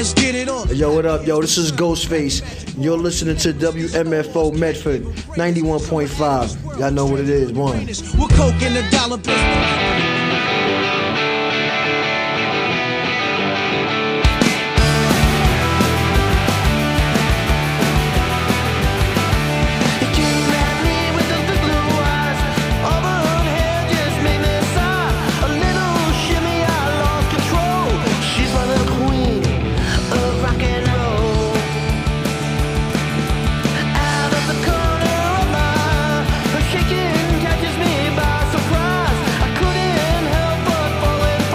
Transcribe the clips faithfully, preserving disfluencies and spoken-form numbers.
let's get it on. Yo, what up, yo? This is Ghostface. You're listening to W M F O Medford ninety-one point five. Y'all know what it is. One. We're coke in the dollar bill. Catches me by surprise. I couldn't help but fall in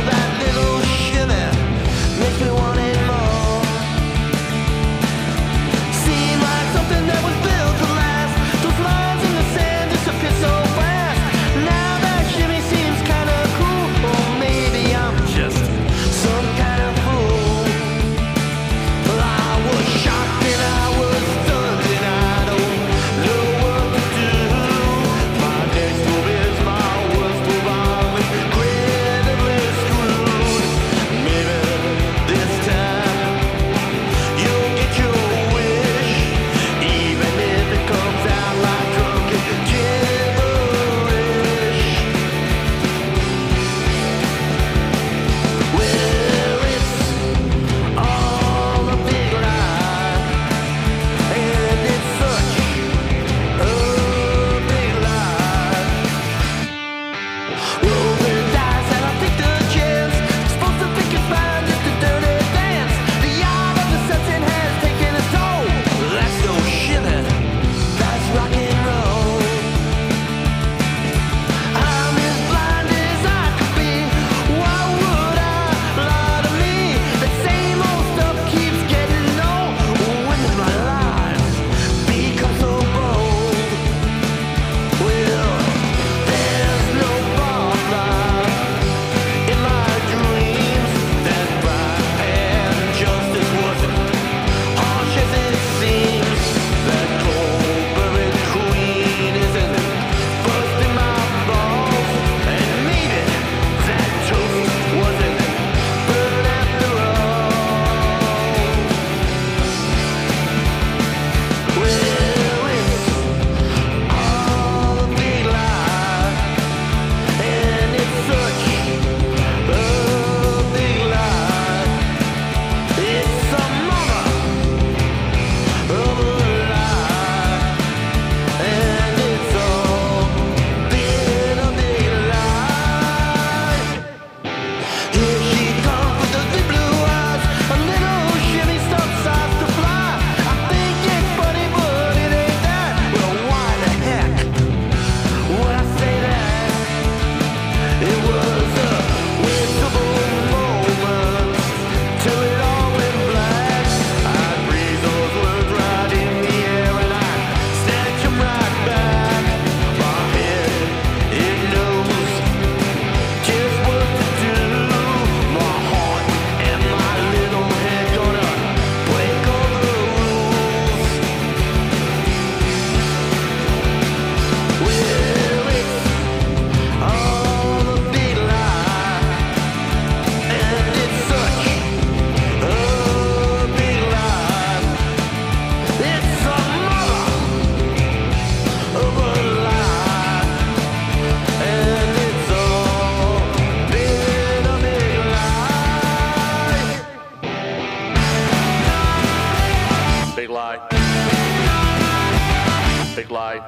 Big lie.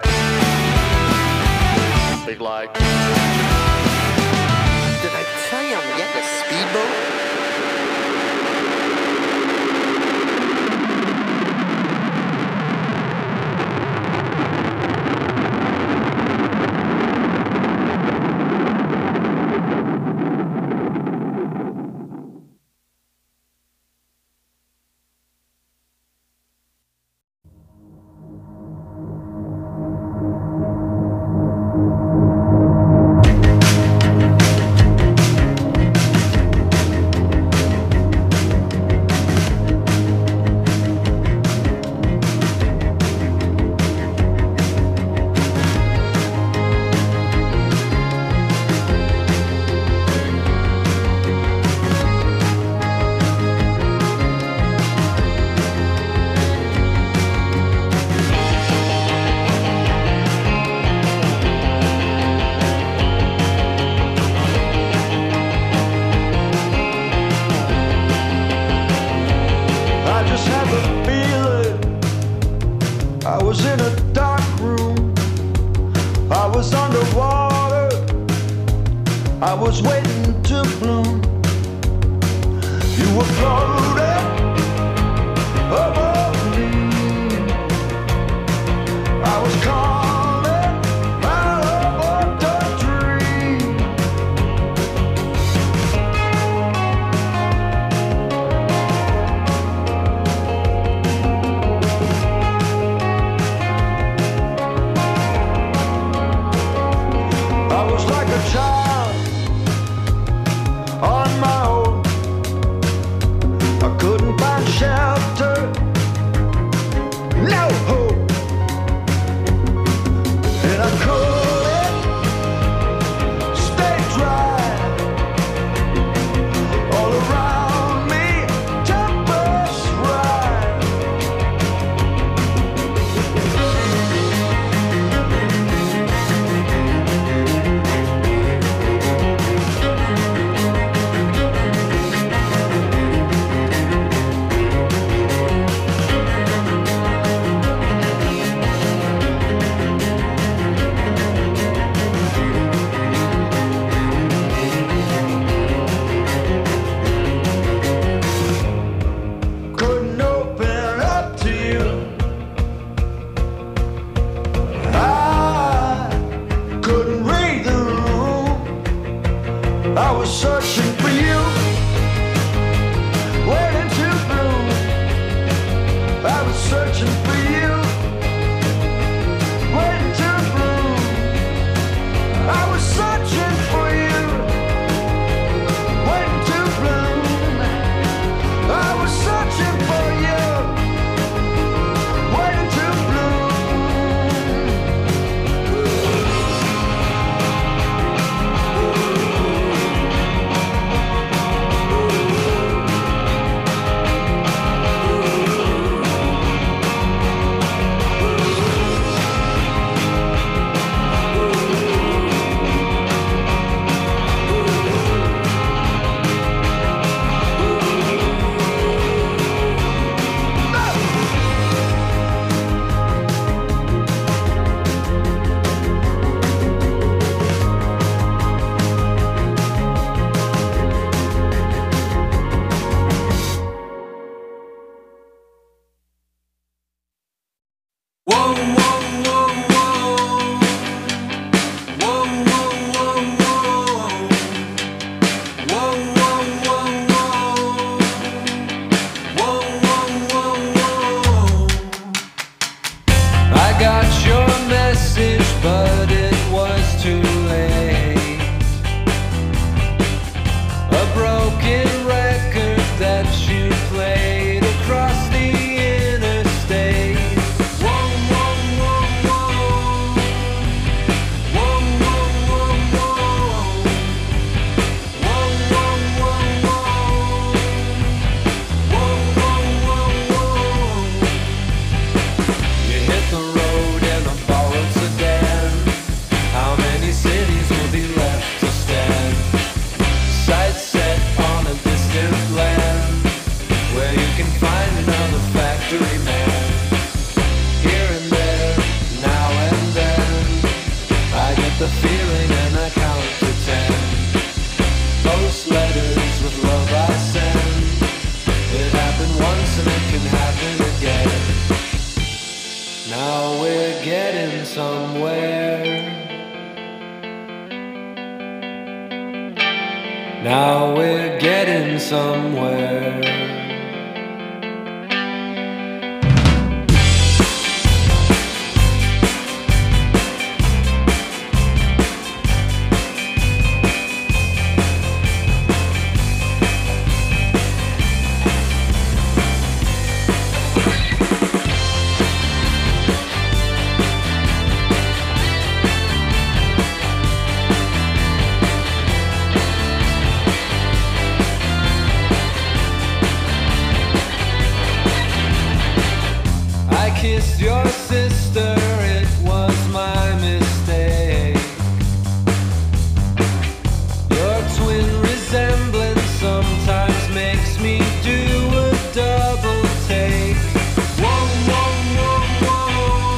Big lie. Did I tell you I'm getting a speedboat? I was in a dark room, I was underwater, I was waiting to bloom. You were floating above me, I was calling out of a dream. I was like a child on my own. I couldn't find shelter, no hope, and I couldn't stay dry. All around me, tempest rise. Couldn't open up to you. I couldn't read the room. I was searching for you, waiting to bloom. I was searching for you, waiting to bloom. I was searching for you, waiting to bloom. I was searching for you, waiting to bloom. I got your message, but it was too late. A broken record that you played across the interstate. Whoa, whoa, whoa, whoa. Whoa, whoa, whoa, whoa. Whoa, whoa, whoa, whoa. Whoa, whoa, whoa, whoa. You hit the road in a borrowed sedan. How many cities will be left to stand? Sights set on a distant land, where you can find another factory man. Here and there, now and then, I get the feeling and I count to ten. Post letters with love I send. It happened once and it can happen again. Now we're getting somewhere. Now we're getting somewhere. Kissed your sister, it was my mistake. Your twin resemblance sometimes makes me do a double take. Whoa, whoa, whoa, whoa.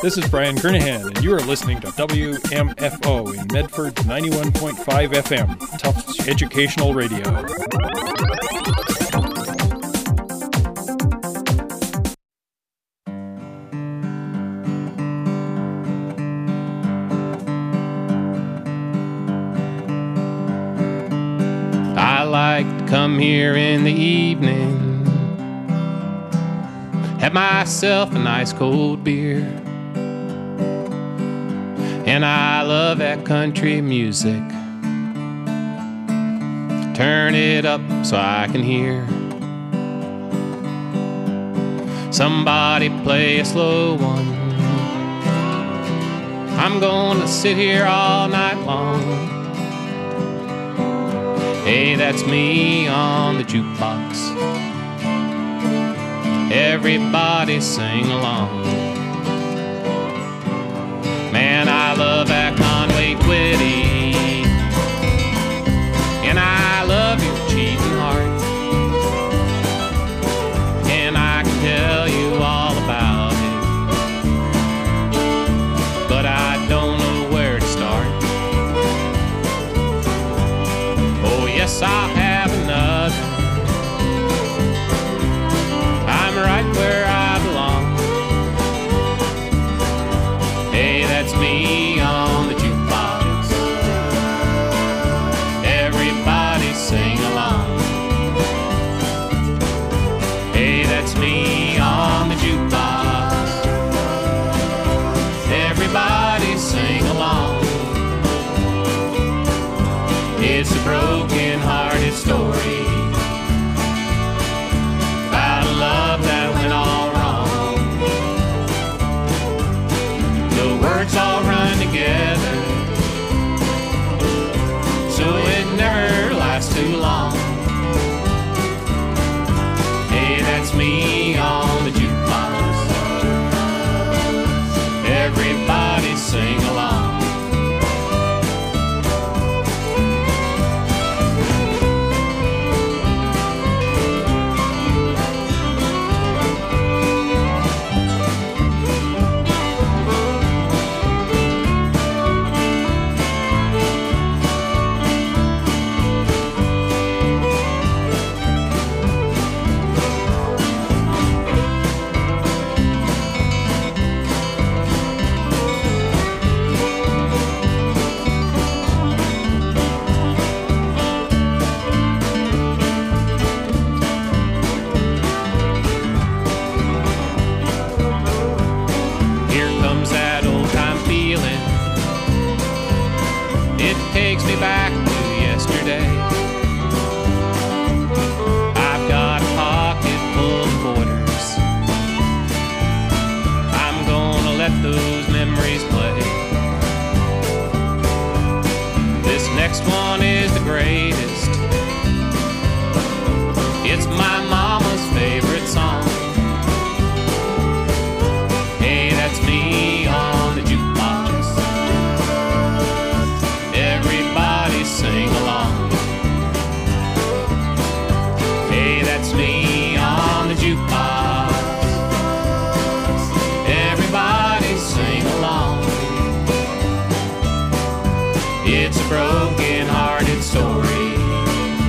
This is Brian Kernahan, and you are listening to W M F O in Medford ninety-one point five F M, Tufts Educational Radio. I like to come here in the evening, have myself a nice cold beer, and I love that country music. Turn it up so I can hear somebody play a slow one. I'm gonna sit here all night long. Hey, that's me on the jukebox. Everybody sing along. Man, I love that Conway Twitty, and I love your cheating heart, and I can tell you all about it, but I don't know where to start. Oh yes, I'll have another. I'm right where I belong. Hey, that's me on the jukebox. Everybody sing along. Hey, that's me on the jukebox. Everybody sing along. It's a broken-hearted story about a love that went all wrong. The words all run together, so it never lasts too long. Hey, that's me on the jukebox. Everybody sing along. Takes me back to yesterday. I've got a pocket full of quarters. I'm gonna let those memories play. This next one is the greatest. It's my mama's favorite song. Hey, that's me on the jukebox. Everybody sing along. Hey, that's me on the jukebox. Everybody sing along. It's a broken-hearted story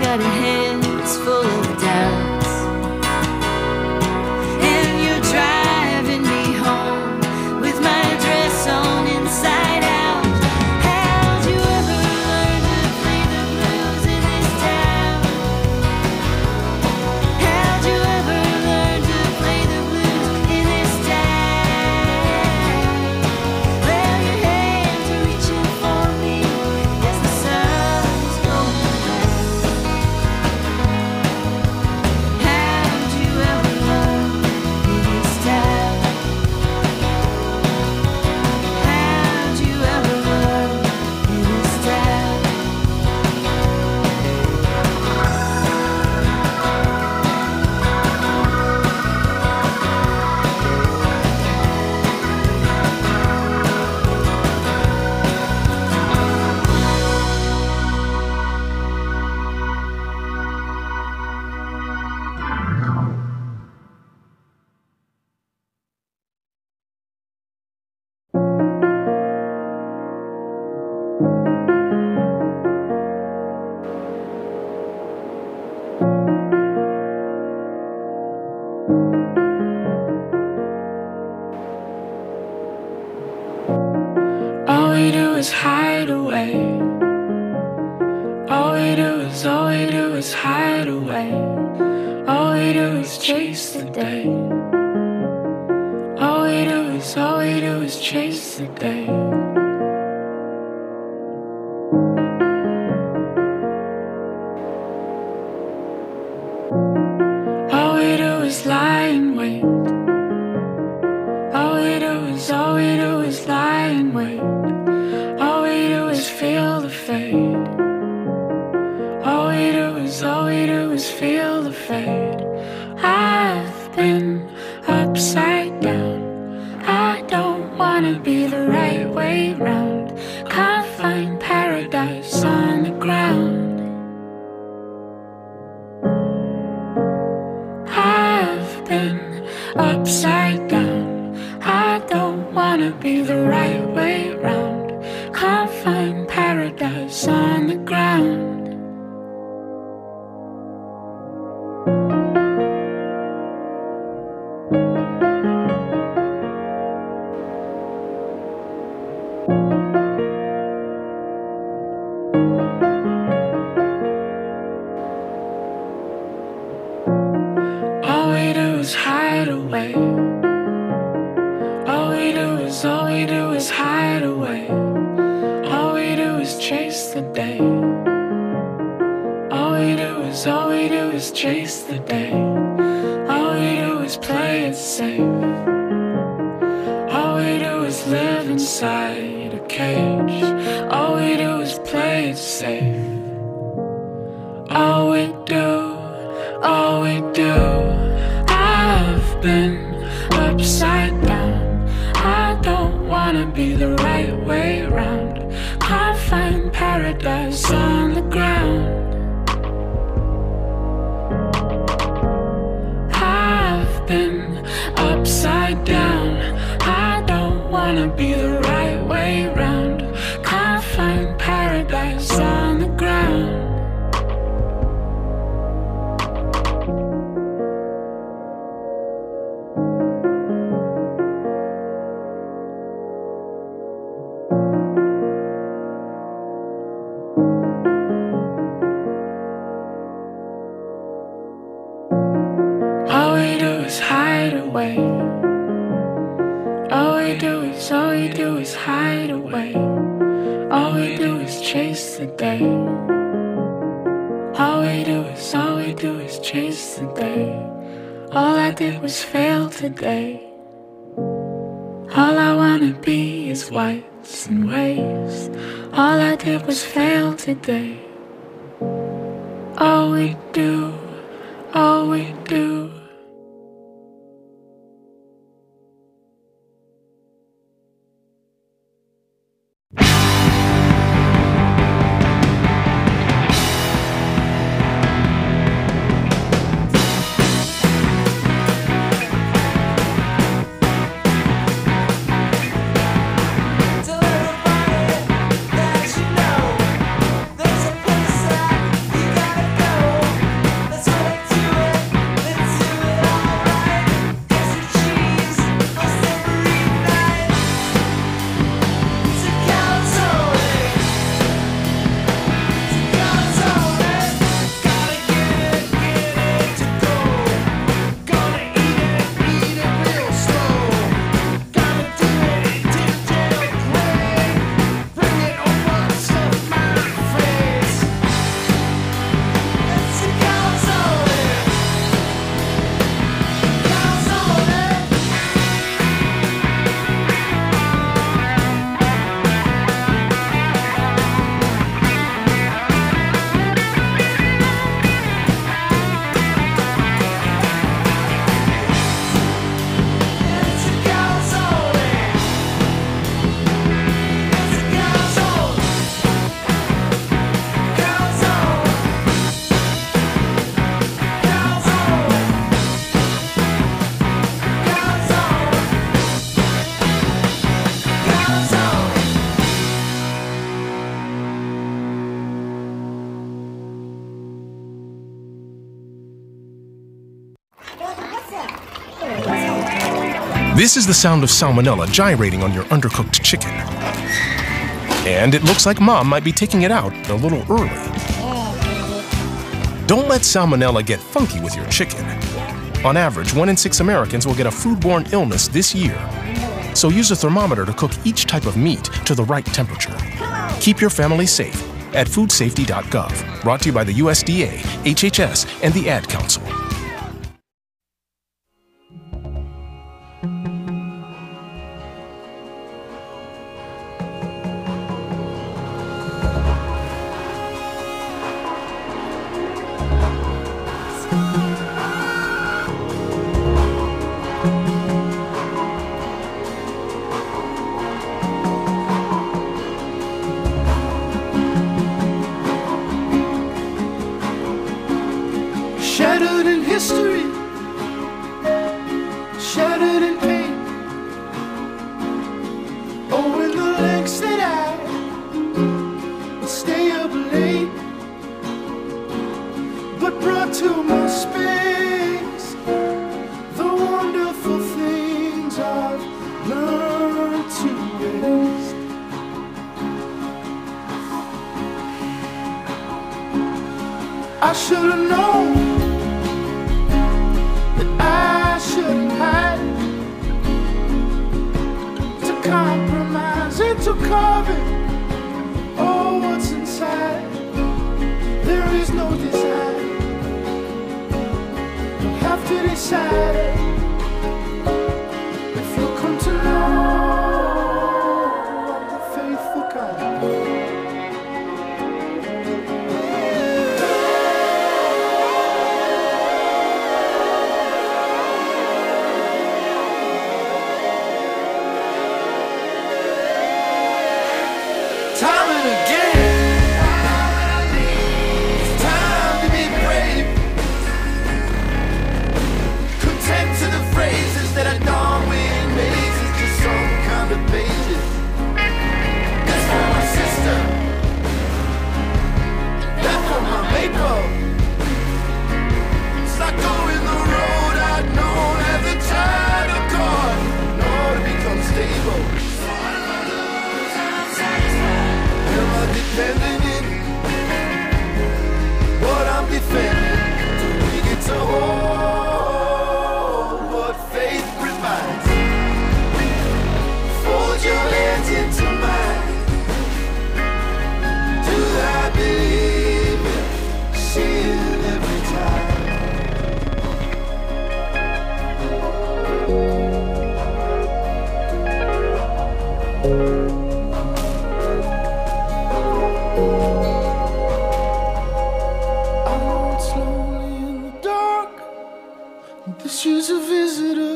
got a head that's full of doubts, and you're driving me home with my dress on inside out. How'd you ever learn to play the blues in this town? How'd you ever learn to play the blues in this town? Well, your hands are reaching for me as the sun's going down. How'd you ever learn in this town? How'd you ever learn in this town? All we do is hide away. All we do is, all we do is hide away. All we do is chase the day. All we do is, all we do is chase the day. All we do is lie in wait. All we do is, all we do is lie in wait. All we do is feel the fade. All we do is, all we do is feel the fade. I've been upside down. I don't wanna be the right way round. Can't find paradise on the ground. I've been upside down. I don't wanna be the right way round. Can't find paradise on the ground. All we do is hide away. All we do is, all we do is hide away. All we do is chase the day. All we do is, all we do is chase the day. All we do is play it safe. All we do is live inside a cage. All we do is play it safe. All we do, all we do. I've been upside down. I don't wanna be the right way round. Can't find paradise on the ground. I've been upside down. I don't wanna be the right way round. Can't find paradise on the ground. All we do is hide away. All we do is, all we do is hide away. All we do is chase the day. All we do is, all we do is chase the day. All I did was fail today. All I wanna be is whites and waves. All I did was fail today. All we do, all we do. There's a place that you gotta go. This is the sound of salmonella gyrating on your undercooked chicken. And it looks like Mom might be taking it out a little early. Don't let salmonella get funky with your chicken. On average, one in six Americans will get a foodborne illness this year. So use a thermometer to cook each type of meat to the right temperature. Keep your family safe at food safety dot gov. Brought to you by the U S D A, H H S, and the Ad Council. Shattered in history, shattered in pain. Oh, in the lengths that I would stay up late, but brought to my space the wonderful things I've learned to waste. I should have known I shouldn't hide, to compromise and to cover oh what's inside. There is no desire. You'll have to decide if you'll come to know the faithful kind. Time and again, it's time to be brave. Content to the phrases that are done with mazes to some kind of pages. That's for my sister, that's for my maker. It's like going the road I'd known as a child of God, nor to become stable. Defending it, what I'm defending, to bring it to hold what faith provides. Fold your hands into mine. Do I believe it? See it every time. She's a visitor,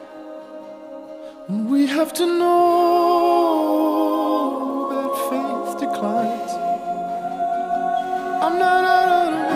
and we have to know that faith declines. I'm not out of the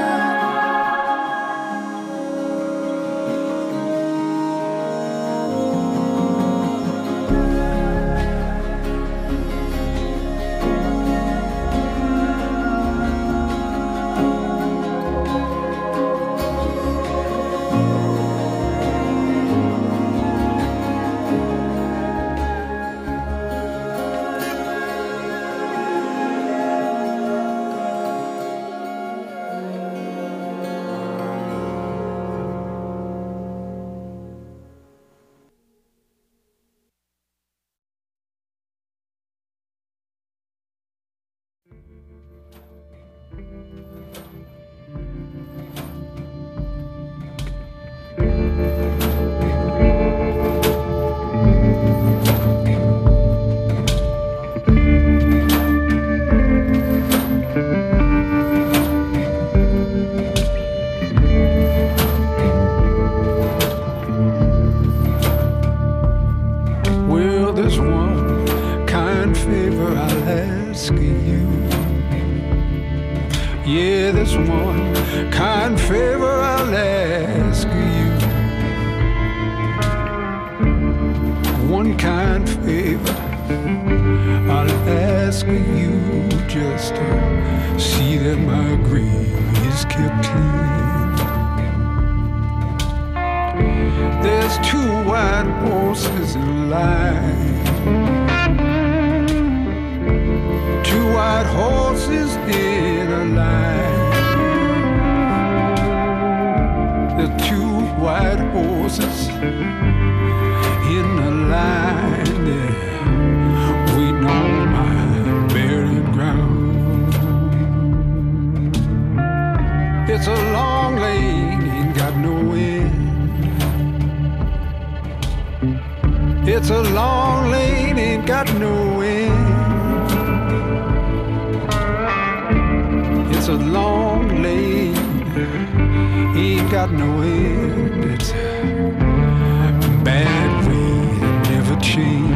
Yeah, there's one kind favor I'll ask you. One kind favor I'll ask you, just to see that my grave is kept clean. There's two white horses in line. Two white horses in a line. The two white horses in a line there, waiting on my burial ground. It's a long lane, ain't got no end. It's a long lane, ain't got no end. It's a long lane, ain't got no end. It's a bad way that never change.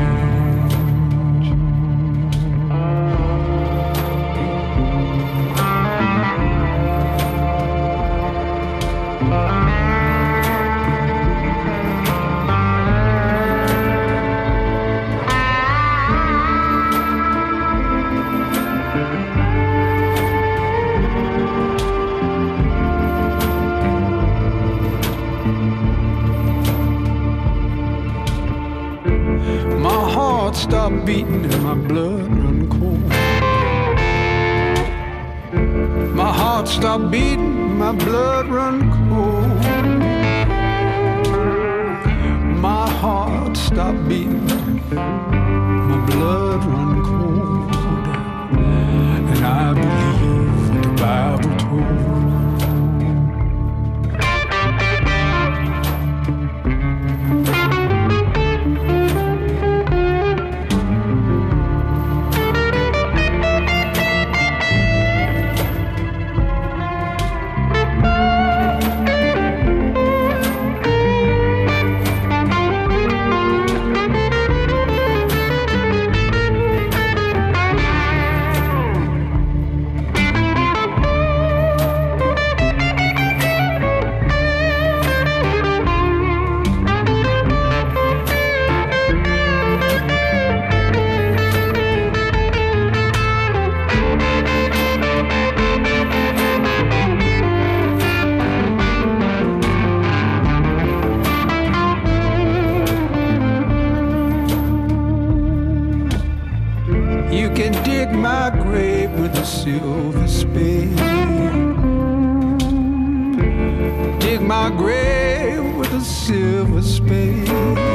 Stop beating and my blood run cold. My heart stopped beating, my blood run cold. My heart stopped beating, my blood run cold. And I believe what the Bible told. Silver spade. Dig my grave with a silver spade.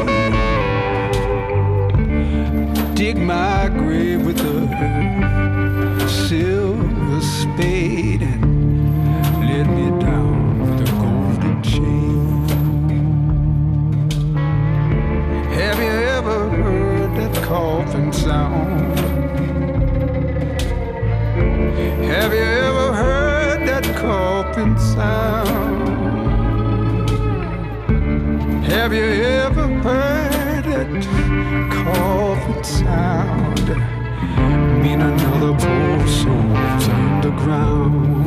Dig my grave with a silver spade and let me down with a golden chain. Have you ever heard that coffin sound? Have you ever heard that coffin sound? Have you ever heard that coffin sound? Mean another poor soul's underground.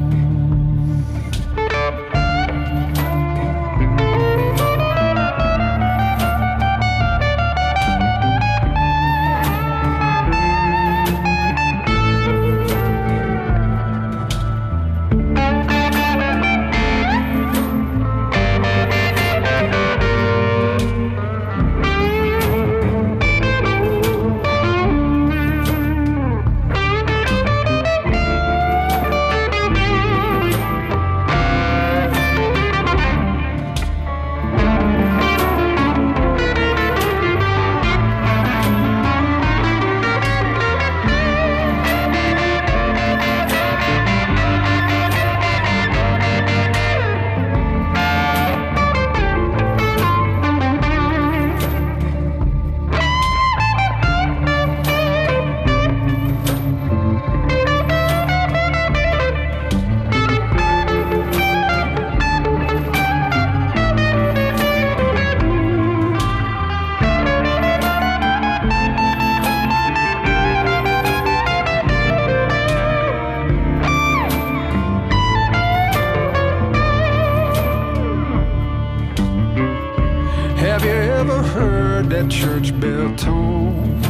That church bell tone.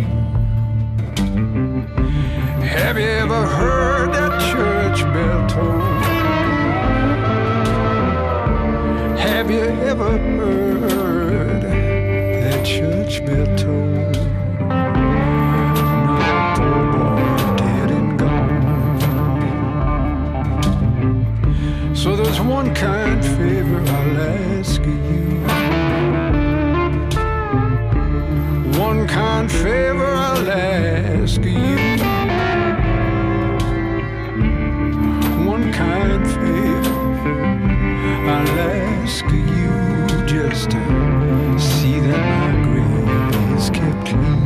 Have you ever heard that church bell tone? Have you ever heard So there's one kind favor I'll ask you. One kind favor I'll ask you. One kind favor I'll ask you, just to see that my grave is kept clean.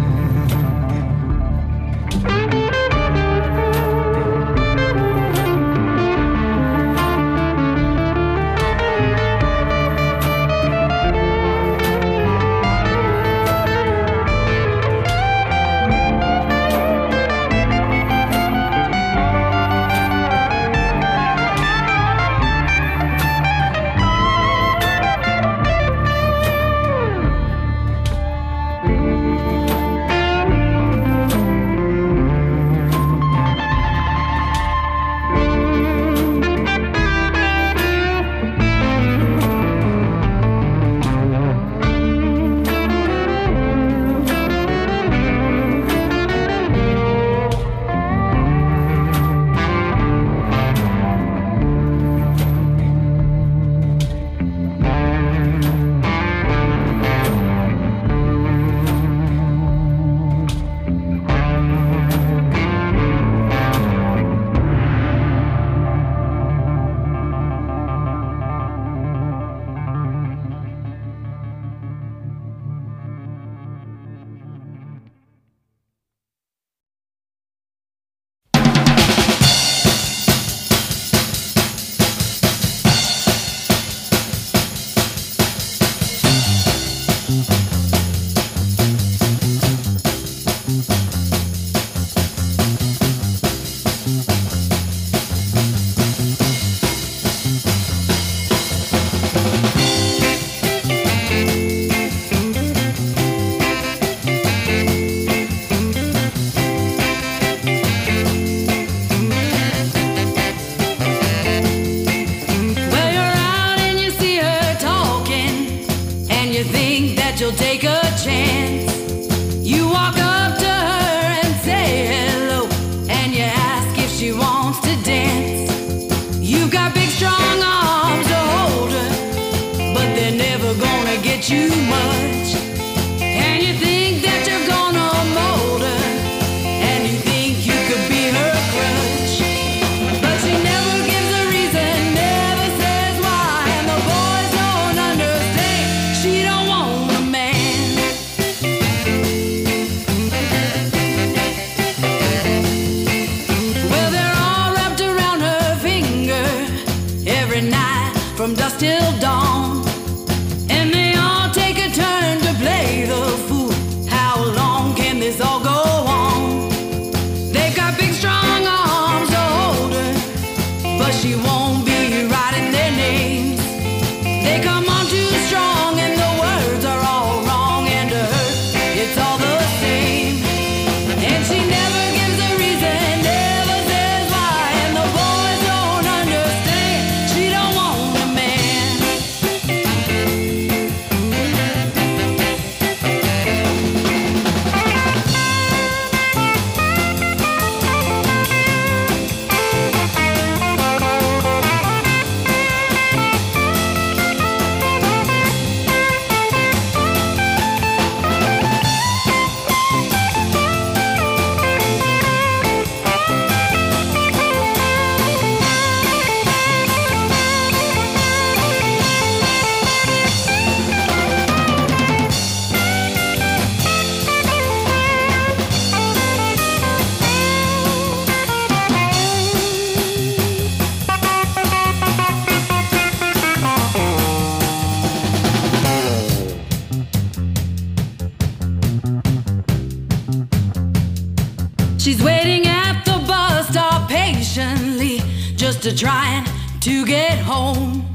She's waiting at the bus stop patiently, just to trying to get home.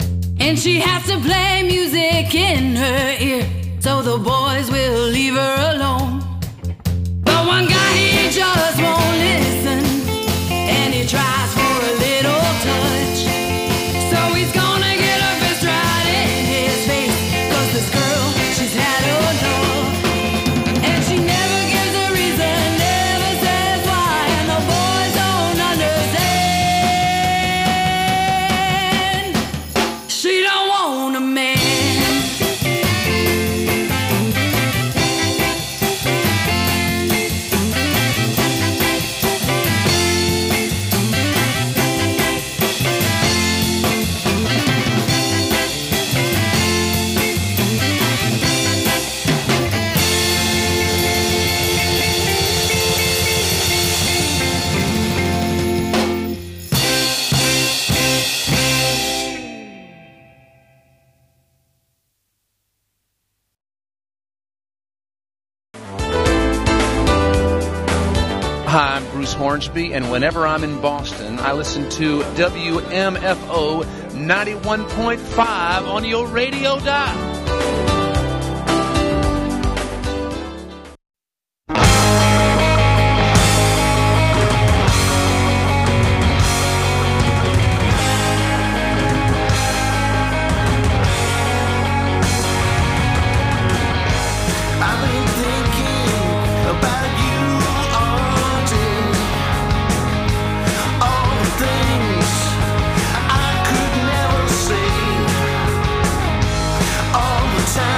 And she has to play music in her ear, so the boys will leave her alone. But one guy, he just won't listen, and he tries for a little touch. So he's gonna get a fist right in his face, 'cause this girl, she's had enough. And she never gives a reason, never says why, and the boys don't understand. Hi, I'm Bruce Hornsby, and whenever I'm in Boston, I listen to W M F O ninety-one point five on your radio dial. Time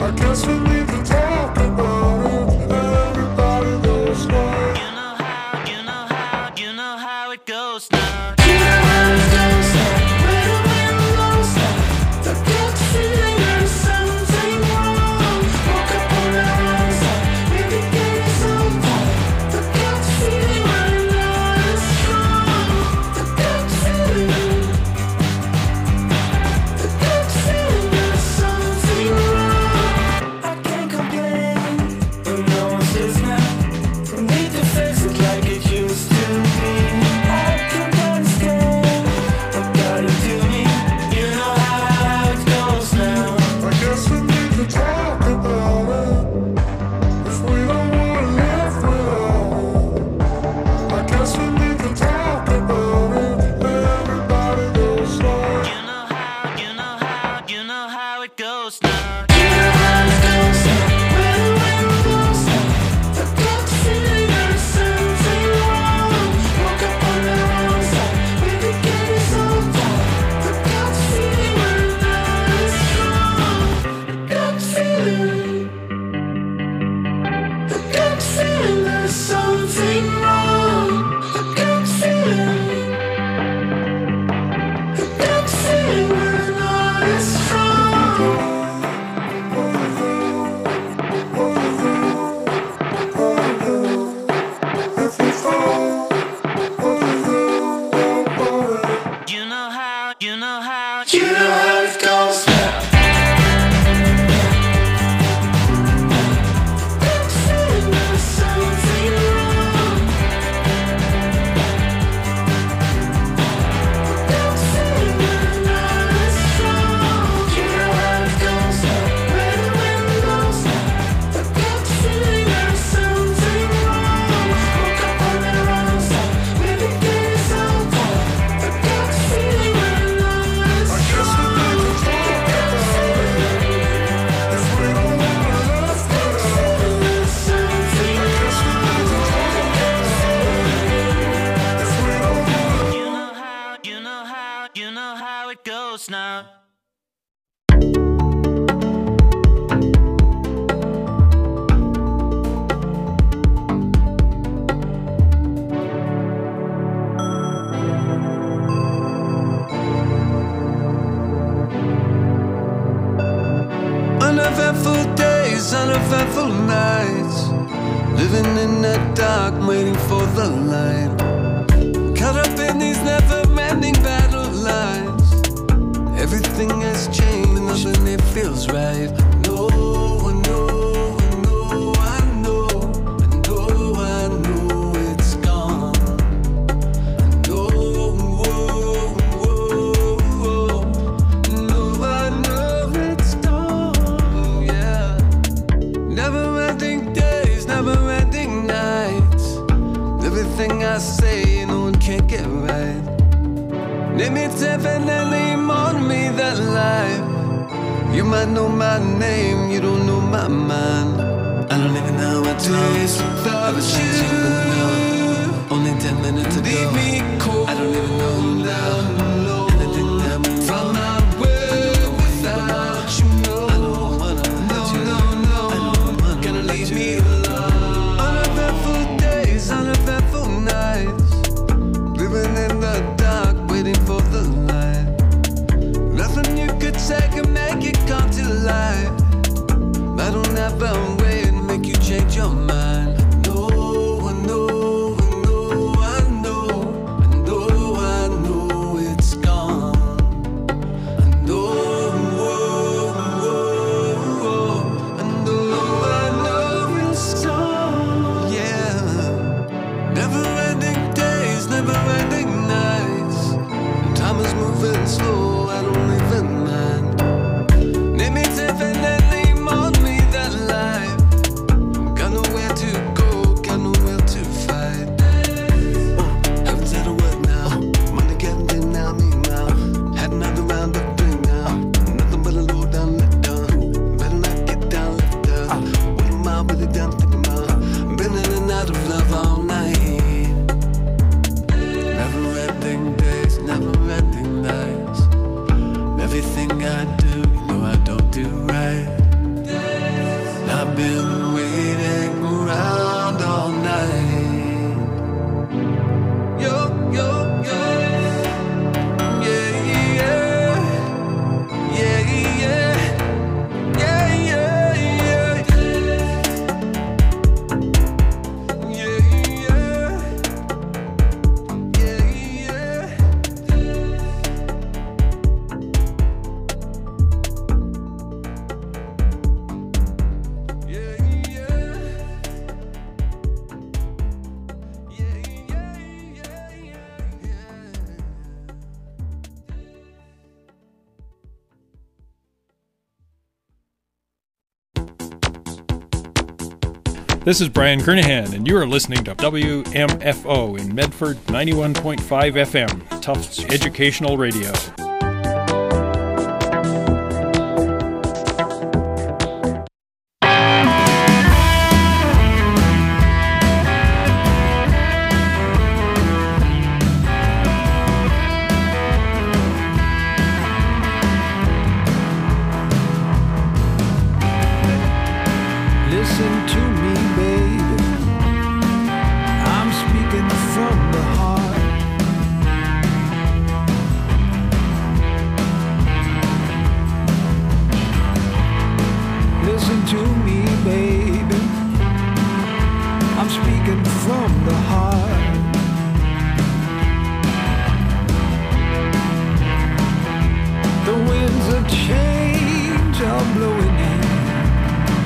I guess we need to talk about it. Everybody goes now. You know how, you know how, you know how it goes now. You know how it goes now. Where the wind blows now. The gut feeling there's something wrong. Woke up on the wrong side. Maybe get it sometime. The gut feeling right now is strong. The gut feeling. The gut feeling there's something wrong. I can't complain, but no one's listening. We need to face it like it used to be. I can't understand what got into me. You know how it goes now. I guess we need to talk about it. If we don't wanna live without it. I guess we need to talk about it. Everybody goes now. You know how, you know how, you know how it goes now. You know how it goes now. Where the wind blows now. The gut feeling there's something wrong. Woke up on the wrong side. Maybe get it sometime. The gut feeling right now is strong. The gut feeling. The gut feeling there's something wrong. The gut feeling. The gut feeling right now is strong. You know how, you know how, You know how it goes now. Gut feeling there's something wrong. Gut feeling right now is strong. You know how it goes now. Where the wind blows now. The gut feeling there's something wrong. Woke up on the wrong side. Maybe get it sometime. The gut feeling right now is strong. I guess we need to talk about it. If we don't wanna live without it. There's something I guess we need to talk about it. If we don't wanna. you know how, you know how, you know how it goes now. Uneventful days, uneventful nights. Living in the dark, waiting for the light. Caught up in these never-ending battle lines. Everything has changed, nothing it feels right. No, I know, I know, I know, I know, I know it's gone. I know, whoa, whoa, whoa. No, I know it's gone, yeah. Never-ending days, never-ending nights. Everything I say, no one can get right. Name it definitely more to me than life. You might know my name, you don't know my mind. I don't even know what days without you. Only ten minutes ago, leave me cold. I don't even know who now. Anything that moves from my way without you. No, I don't wanna let you. No, no, no, gonna leave me alone. Uneventful days, uneventful nights. Living in the dark, waiting for the light. Nothing you could say can make it come to life. I don't have a way to make you change your mind. No, I know, I know, I know, I know been waiting around all night. Yo, yo, yo. Yeah, yeah. Yeah, yeah. Yeah, yeah, yeah. Yeah, yeah. Yeah, yeah. This is Brian Kernahan, and you are listening to W M F O in Medford ninety-one point five F M, Tufts Educational Radio. Listen to me, baby. I'm speaking from the heart. Listen to me,